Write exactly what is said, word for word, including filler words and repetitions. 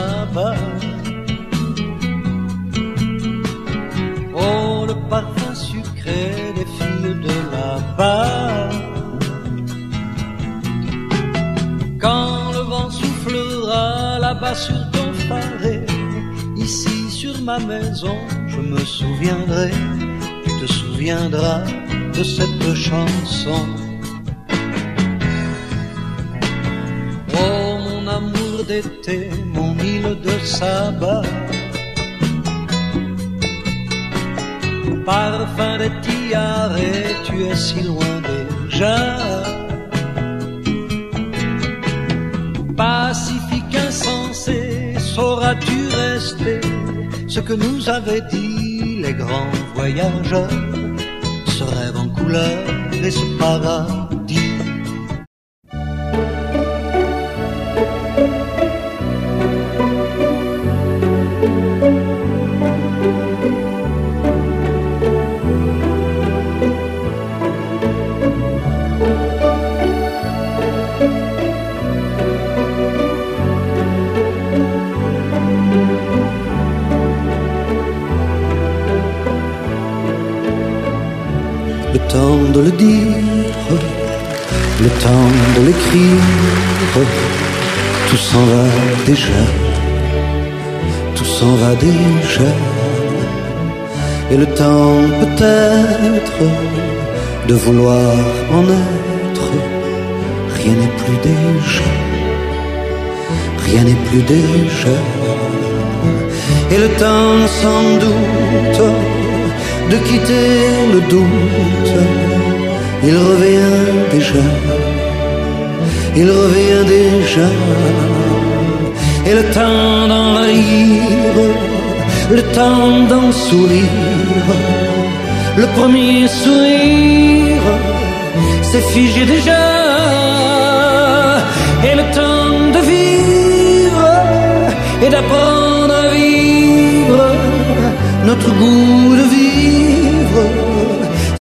sabbat. Oh, le parfum sucré des filles de là-bas. Quand le vent soufflera là-bas sur ton phare, ici sur ma maison, je me souviendrai, tu te souviendras de cette chanson. Oh, mon amour d'été, mon île de sabbat, parfum des tiares, tu es si loin déjà. Pacifique insensé, sauras-tu rester ce que nous avaient dit les grands voyageurs, ce rêve en couleur et ce paradis. Le temps de le dire, le temps de l'écrire, tout s'en va déjà, tout s'en va déjà. Et le temps peut-être de vouloir en être, rien n'est plus déjà, rien n'est plus déjà. Et le temps sans doute de quitter le doute, il revient déjà, il revient déjà. Et le temps d'envahir, le temps d'en sourire, le premier sourire s'est figé déjà. Et le temps de vivre et d'apprendre à vivre, notre goût de vivre